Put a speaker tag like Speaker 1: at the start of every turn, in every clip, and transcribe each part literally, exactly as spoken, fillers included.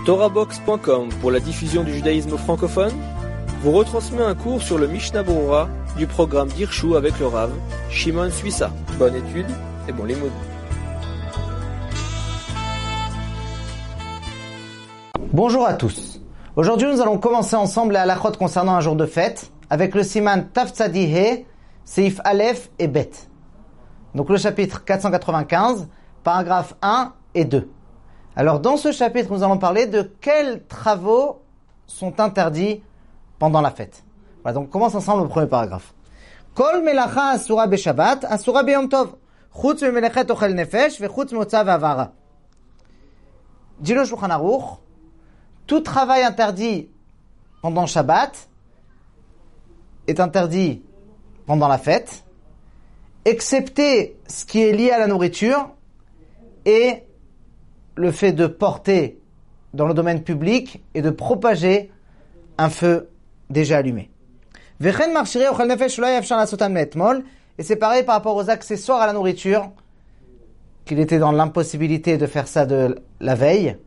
Speaker 1: Torahbox point com pour la diffusion du judaïsme francophone vous retransmet un cours sur le Mishnah Berurah du programme d'Hirshu avec le Rav Shimon Suissa. Bonne étude et bon limoud.
Speaker 2: Bonjour à tous. Aujourd'hui, nous allons commencer ensemble les halachot concernant un jour de fête avec le siman Taf Tzadi He, Seif Aleph et Bet. Donc le chapitre quatre cent quatre-vingt-quinze, paragraphes un et deux. Alors dans ce chapitre, nous allons parler de quels travaux sont interdits pendant la fête. Voilà, donc on commence ensemble le premier paragraphe. Kol melacha asura beshabbat, asura beyom tov, chutz memelechet ochel nefesh, vechutz motza v'avara. Dit le Shulchan Aruch, tout travail interdit pendant Shabbat est interdit pendant la fête, excepté ce qui est lié à la nourriture et le fait de porter dans le domaine public et de propager un feu déjà allumé. Et c'est pareil par rapport aux accessoires à la nourriture, qu'il était dans l'impossibilité de faire ça de la veille.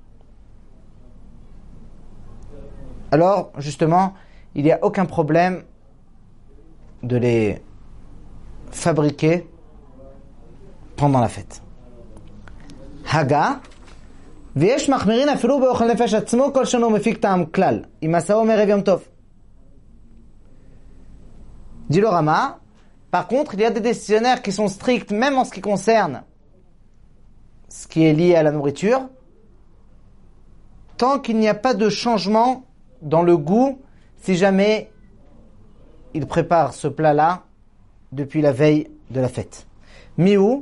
Speaker 2: Alors, justement, il n'y a aucun problème de les fabriquer pendant la fête. Haga, ויש מחמירין אפילו באוכל נפש עצמו כל שנו מפיק טעם כלל, אם עשהו מערב יום טוב. Dit le Rama, par contre, il y a des décisionnaires qui sont stricts, même en ce qui concerne ce qui est lié à la nourriture, tant qu'il n'y a pas de changement dans le goût, si jamais il prépare ce plat-là depuis la veille de la fête. Miou,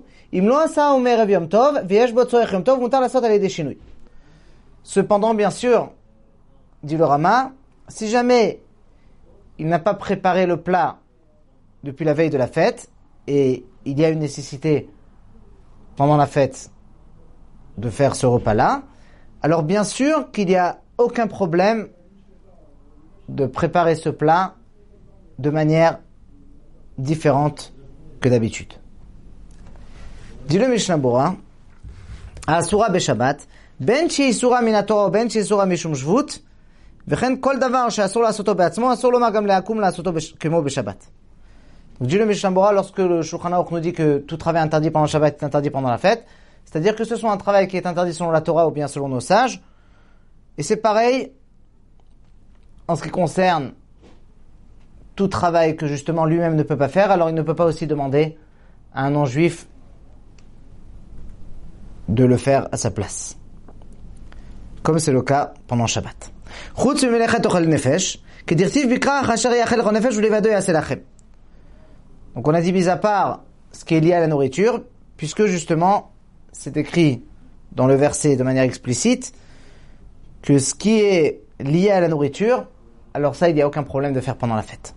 Speaker 2: cependant, bien sûr, dit le Rama, si jamais il n'a pas préparé le plat depuis la veille de la fête et il y a une nécessité pendant la fête de faire ce repas-là, alors bien sûr qu'il n'y a aucun problème de préparer ce plat de manière différente que d'habitude. Dit le Mishnah Berurah, Asura beshabbat, ben shi isura min haTorah ben shi isura mishum shvut, וכן כל דבר שאסור לעשותו בעצמו, אסור לומר גם להקום לעשותו כמו בשבת. Donc dit le Mishnah Berurah, lorsque le Shulchan Aruch nous dit que tout travail interdit pendant le Shabbat est interdit pendant la fête, c'est-à-dire que ce soit un travail qui est interdit selon la Torah ou bien selon nos sages, et c'est pareil en ce qui concerne tout travail que justement lui-même ne peut pas faire, alors il ne peut pas aussi demander à un non-juif de le faire à sa place. Comme c'est le cas pendant Shabbat. Donc on a dit mis à part ce qui est lié à la nourriture, puisque justement c'est écrit dans le verset de manière explicite que ce qui est lié à la nourriture, alors ça il n'y a aucun problème de faire pendant la fête.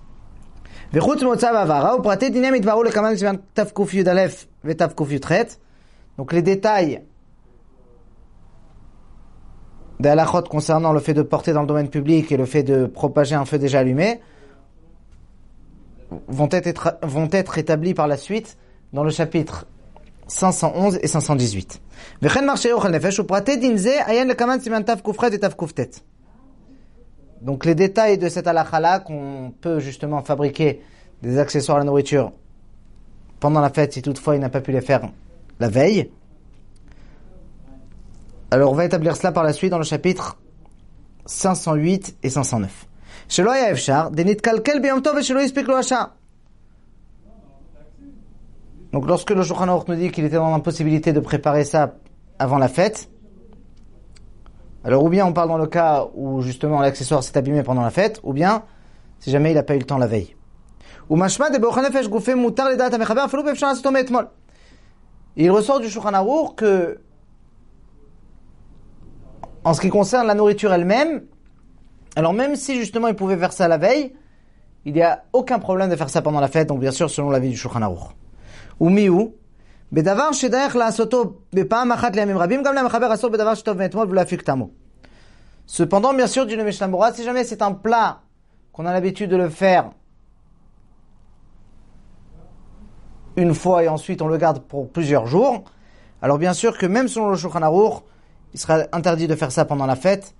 Speaker 2: Donc les détails des halachot concernant le fait de porter dans le domaine public et le fait de propager un feu déjà allumé vont être, vont être établis par la suite dans le chapitre cinq cent onze et cinq cent dix-huit. Donc les détails de cette halakha-là, qu'on peut justement fabriquer des accessoires à la nourriture pendant la fête si toutefois il n'a pas pu les faire la veille. Alors on va établir cela par la suite dans le chapitre cinq cent huit et cinq cent neuf. Donc lorsque le Shulchan Aruch nous dit qu'il était dans l'impossibilité de préparer ça avant la fête, alors ou bien on parle dans le cas où justement l'accessoire s'est abîmé pendant la fête, ou bien si jamais il n'a pas eu le temps la veille. Il ressort du Shulchan Aruch que en ce qui concerne la nourriture elle-même, alors même si justement il pouvait faire ça la veille, il n'y a aucun problème de faire ça pendant la fête, donc bien sûr selon l'avis du Shulchan Aruch. Ou miou, bedavar shedaich la'asoto bepa'am achat li'amim rabim, gam la'mechaber asor bedavar shetov me'etmol v'lo yafik tamo. Cependant, bien sûr, dit le Mishnah Berurah, si jamais c'est un plat qu'on a l'habitude de le faire une fois et ensuite on le garde pour plusieurs jours, alors bien sûr que même selon le Shulchan Aruch, il sera interdit de faire ça pendant la fête,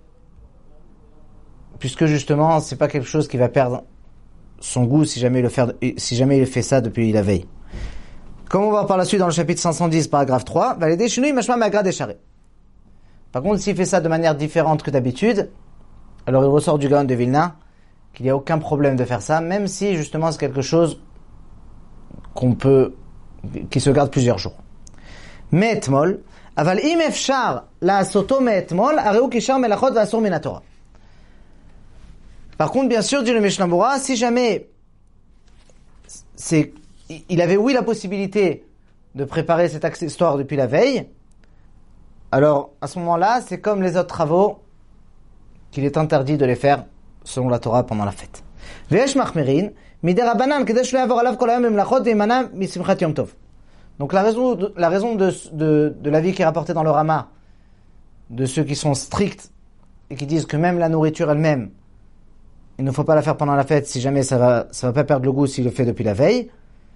Speaker 2: puisque justement, c'est pas quelque chose qui va perdre son goût si jamais il le fait, si jamais il fait ça depuis la veille. Comme on va voir par la suite dans le chapitre cinq cent dix, paragraphe trois, va l'aider chez nous, machma magra décharé. Par contre, s'il fait ça de manière différente que d'habitude, alors il ressort du Gaon de Vilna qu'il n'y a aucun problème de faire ça, même si justement c'est quelque chose qu'on peut, qui se garde plusieurs jours. Me'etmol, aval im efshar la soto me'etmol, areu kishar melachot va asur min Torah. Par contre, bien sûr, dit le Mishnah Berurah, si jamais c'est, il avait oui la possibilité de préparer cet accessoire depuis la veille, alors à ce moment-là, c'est comme les autres travaux qu'il est interdit de les faire selon la Torah pendant la fête. Ve'esh machmirin midei rabanan kedei shelo yavor alav kol hayom b'melachot ve'imana misimchat yom tov. Donc la raison de, la raison de, de, de l'avis qui est rapporté dans le Rama de ceux qui sont stricts et qui disent que même la nourriture elle-même il ne faut pas la faire pendant la fête si jamais ça va, ça va pas perdre le goût s'il le fait depuis la veille.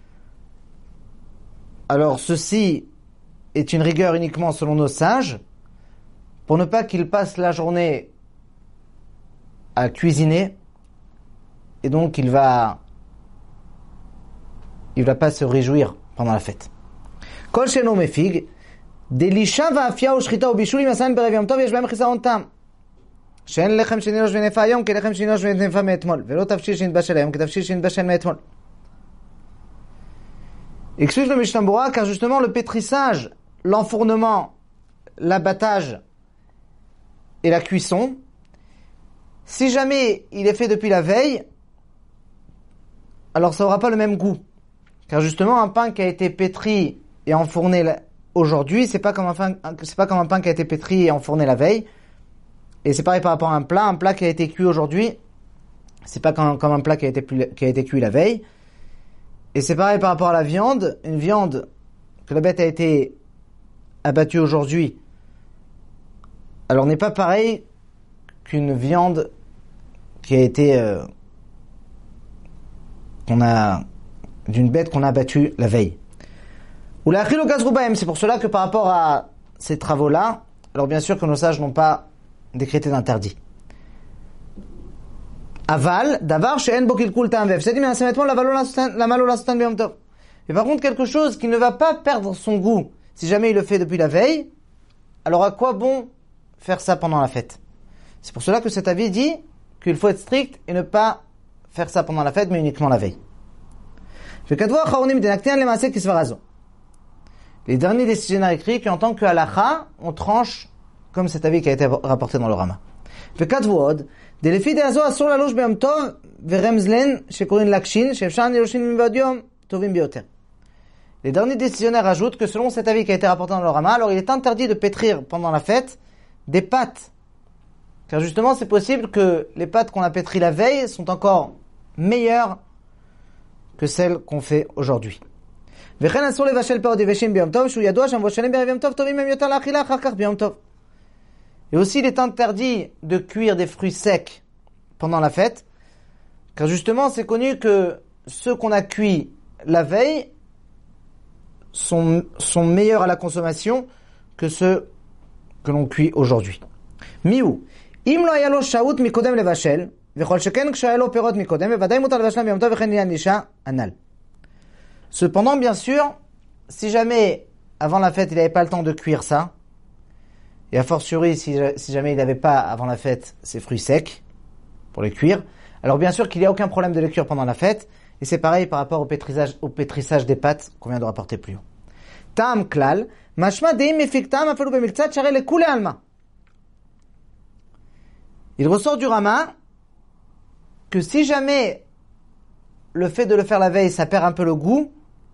Speaker 2: Alors ceci est une rigueur uniquement selon nos sages, pour ne pas qu'ils passent la journée à cuisiner, et donc il va, il va pas se réjouir pendant la fête. Kol sheno mefig, delisha va'afia u'shchita u'bishul im asan berev yom tov yesh b'hem chisaron tam. שאין לחם שנילוש ונפה היום כלחם שנילוש ונפה מאתמול ולא תבשיל שנתבשל היום כתבשיל שנתבשל מאתמול. Explique le Mishnah Berurah car justement le pétrissage, l'enfournement, l'abattage et la cuisson, si jamais il est fait depuis la veille, alors ça n'aura pas le même goût. Car justement un pain qui a été pétri et enfourné aujourd'hui, c'est pas comme un pain, c'est pas comme un pain qui a été pétri et enfourné la veille. Et c'est pareil par rapport à un plat, un plat qui a été cuit aujourd'hui, c'est pas comme, comme un plat qui a été qui a été cuit la veille. Et c'est pareil par rapport à la viande, une viande que la bête a été abattue aujourd'hui, alors n'est pas pareil qu'une viande qui a été euh, qu'on a d'une bête qu'on a abattue la veille. Ou la achilo gazrubaem, c'est pour cela que par rapport à ces travaux-là, alors bien sûr que nos sages n'ont pas décrété d'interdit. Aval, davar she'en bo kilkul ta'am ve'efsedi min hasemetmol lamalo lasutan b'yom tov. Mais par contre, quelque chose qui ne va pas perdre son goût si jamais il le fait depuis la veille, alors à quoi bon faire ça pendant la fête? C'est pour cela que cet avis dit qu'il faut être strict et ne pas faire ça pendant la fête, mais uniquement la veille. Les derniers décisionnaires écrits qui en tant que halacha, on tranche comme cet avis qui a été rapporté dans le Rama. Les derniers décisionnaires ajoutent que selon cet avis qui a été rapporté dans le Rama, alors il est interdit de pétrir pendant la fête des pâtes. Car justement, c'est possible que les pâtes qu'on a pétries la veille sont encore meilleures que celles qu'on fait aujourd'hui. Et aussi, il est interdit de cuire des fruits secs pendant la fête, car justement, c'est connu que ceux qu'on a cuits la veille sont, sont meilleurs à la consommation que ceux que l'on cuit aujourd'hui. Miou, im lo haya lo shaut mikodem levashel, vechol sheken kshaya lo perot mikodem, vevaday mutar levashlam biyom tov vechen liyan lisha anal. Cependant, bien sûr, si jamais, avant la fête, il n'avait pas le temps de cuire ça, et a fortiori, si, si jamais il n'avait pas, avant la fête, ses fruits secs, pour les cuire, alors bien sûr qu'il n'y a aucun problème de les cuire pendant la fête, et c'est pareil par rapport au pétrissage, au pétrissage des pâtes qu'on vient de rapporter plus haut. Tam klal, mashma deim mefiktam afalu bemiltzat share lekule alma. Il ressort du Rama que si jamais le fait de le faire la veille, ça perd un peu le goût,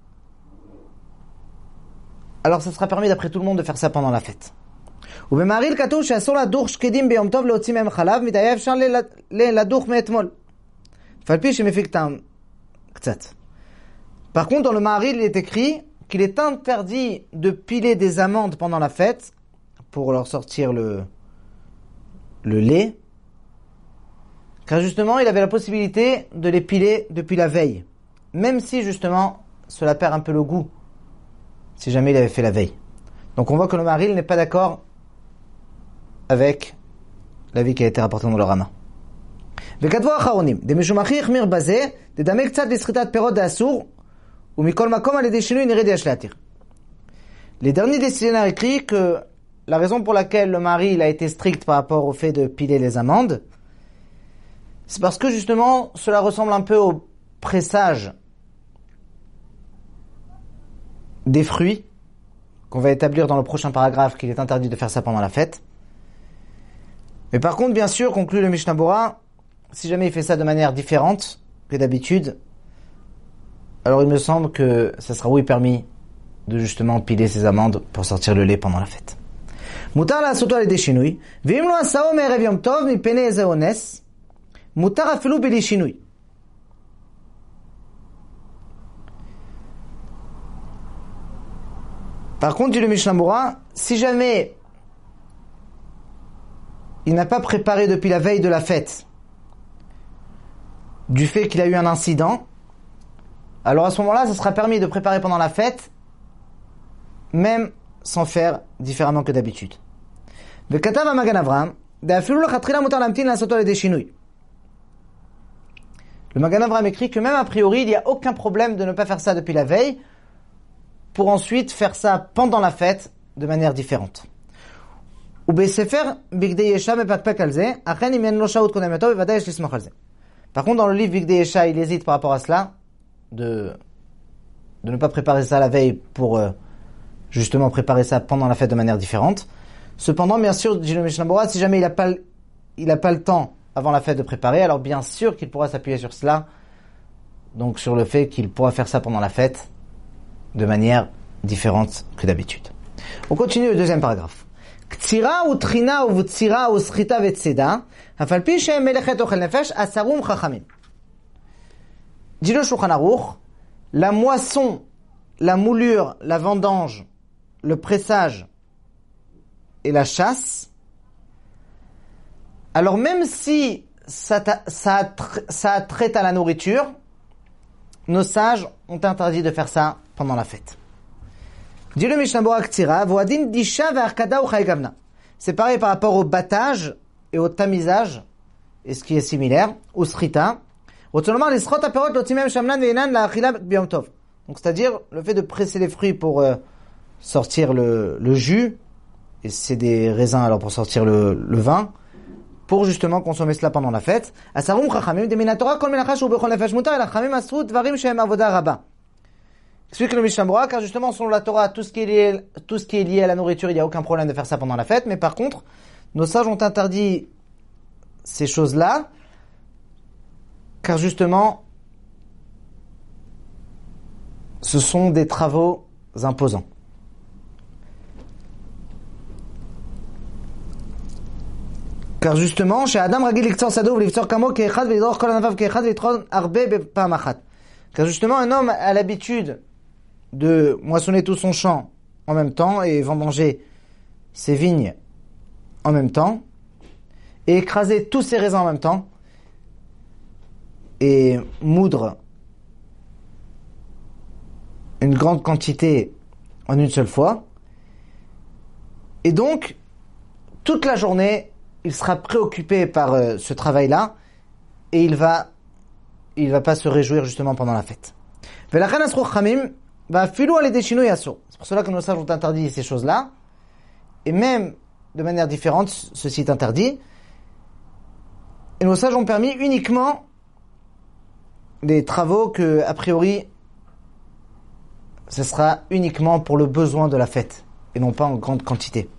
Speaker 2: alors ça sera permis d'après tout le monde de faire ça pendant la fête. ובמעריל כתוב שאסור לדוך שקדים ביום טוב להוציא מהם חלב, מדהיה אפשר לדוך מאתמול. אף על פי שמפיק טעם קצת. Par contre, dans le Maharil, il est écrit qu'il est interdit de piler des amandes pendant la fête pour leur sortir le, le lait, car justement, il avait la possibilité de les piler depuis la veille, même si justement, cela perd un peu le goût, si jamais il avait fait la veille. Donc on voit que le Maharil n'est pas d'accord avec l'avis qui a été rapporté dans le Rama. וכתבו האחרונים, דמשומחי החמיר בזה, דדמה קצת בסחיטת פירות דאסור, ומכל מקום על ידי שינוי נרד יש להתיר. Les derniers décisionnaires écrits que la raison pour laquelle le mari il a été strict par rapport au fait de piler les amandes, c'est parce que justement cela ressemble un peu au pressage des fruits qu'on va établir dans le prochain paragraphe qu'il est interdit de faire ça pendant la fête. Mais par contre, bien sûr, conclut le Mishnah Bora, si jamais il fait ça de manière différente que d'habitude, alors il me semble que ça sera oui permis de justement piler ses amandes pour sortir le lait pendant la fête. Mutar לעשותו על ידי שינוי, ואם לא עשהו מערב יום טוב מפני איזה אונס, מותר אפילו בלי שינוי. Par contre, dit le Mishnah Bora, si jamais il n'a pas préparé depuis la veille de la fête, du fait qu'il a eu un incident, alors à ce moment-là, ça sera permis de préparer pendant la fête, même sans faire différemment que d'habitude. וכתב המגן אברהם, דאפילו לכתחילה מותר להמתין לעשותו על ידי שינוי. Le Magan Avraham écrit que même a priori, il n'y a aucun problème de ne pas faire ça depuis la veille, pour ensuite faire ça pendant la fête de manière différente. ובספר בגדי ישע מפקפק על זה, אכן אם אין לו שהות קודמתו, בוודאי יש לסמוך על זה. Par contre, dans le livre Bigdei Yesha, il hésite par rapport à cela, de, de ne pas préparer ça la veille pour euh, justement préparer ça pendant la fête de manière différente. Cependant, bien sûr, dit le Mishnah Bora, si jamais il n'a pas, il a pas le temps avant la fête de préparer, alors bien sûr qu'il pourra s'appuyer sur cela, donc sur le fait qu'il pourra faire ça pendant la fête de manière différente que d'habitude. On continue le deuxième paragraphe. קצירה וטחינה ובצירה וסחיטה וצידה, אף על פי שהם מלאכת אוכל נפש, אסרום חכמים. Dit le Shulchan Aruch, la moisson, la moulure, la vendange, le pressage et la chasse, alors même si ça, ça, ça traite à la nourriture, nos sages ont interdit de faire ça pendant la fête. Dit le Mishnah Bora Ktsira, Voadin Disha ve'Arkada ou Chaygavna. C'est pareil par rapport au battage et au tamisage, et ce qui est similaire, ou Srita. Donc c'est-à-dire le fait de presser les fruits pour euh, sortir le, le jus, et c'est des raisins alors pour sortir le, le vin, pour justement consommer cela pendant la fête. Asarum Chachamim, de Minatora kol melacha shu bechol nefesh mutar, el Chachamim asru dvarim shehem avoda rabba. Explique le Mishnah Bora, car justement, selon la Torah, tout ce qui est lié, tout ce qui est lié à la nourriture, il n'y a aucun problème de faire ça pendant la fête, mais par contre, nos sages ont interdit ces choses-là, car justement, ce sont des travaux imposants. car justement, chez Adam Ragil Liktsor Sado ou Liktsor Kamo Keechad Veidor Kol Anavav Keechad Veitron Arbe Bepam Achat. Car justement, un homme a l'habitude de moissonner tout son champ en même temps et vendanger ses vignes en même temps et écraser tous ses raisins en même temps et moudre une grande quantité en une seule fois. Et donc, toute la journée, il sera préoccupé par euh, ce travail-là et il va il va pas se réjouir justement pendant la fête. C'est pour cela que nos sages ont interdit ces choses-là, et même de manière différente, ceci est interdit. Et nos sages ont permis uniquement des travaux que, a priori, ce sera uniquement pour le besoin de la fête, et non pas en grande quantité.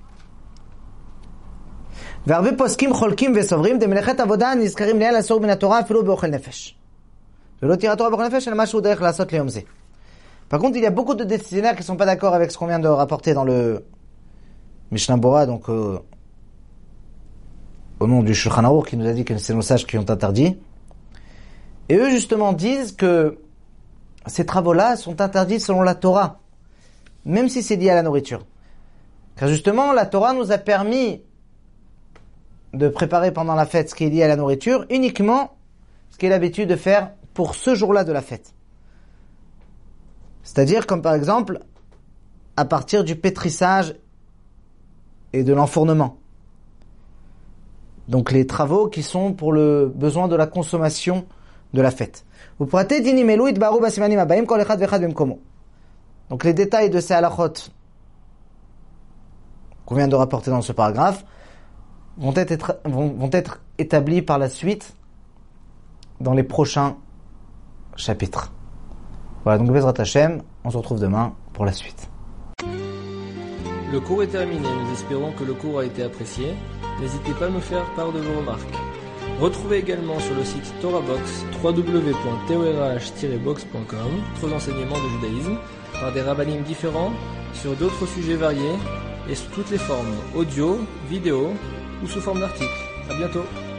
Speaker 2: והרבה פוסקים חולקים וסוברים דמלאכת עבודה נזכרים ליד אסור מן התורה אפילו באוכל נפש. ולא תירא תורה באוכל נפש אלא משהו דרך לעשות ליום זה. Par contre, il y a beaucoup de décisionnaires qui ne sont pas d'accord avec ce qu'on vient de rapporter dans le Mishnah Bora, donc euh, au nom du Shulchan Aruch qui nous a dit que c'est nos sages qui ont interdit. Et eux justement disent que ces travaux-là sont interdits selon la Torah, même si c'est lié à la nourriture. Car justement, la Torah nous a permis de préparer pendant la fête ce qui est lié à la nourriture, uniquement ce qui est l'habitude de faire pour ce jour-là de la fête. C'est-à-dire comme par exemple à partir du pétrissage et de l'enfournement. Donc les travaux qui sont pour le besoin de la consommation de la fête. Donc les détails de ces halachot qu'on vient de rapporter dans ce paragraphe vont être, vont, vont être établis par la suite dans les prochains chapitres. Voilà, donc Bezrat Hashem, on se retrouve demain pour la suite.
Speaker 1: Le cours est terminé, nous espérons que le cours a été apprécié. N'hésitez pas à nous faire part de vos remarques. Retrouvez également sur le site TorahBox w w w point torah tiret box point com d'autres enseignements de judaïsme par des rabbinim différents sur d'autres sujets variés et sous toutes les formes, audio, vidéo ou sous forme d'articles. À bientôt.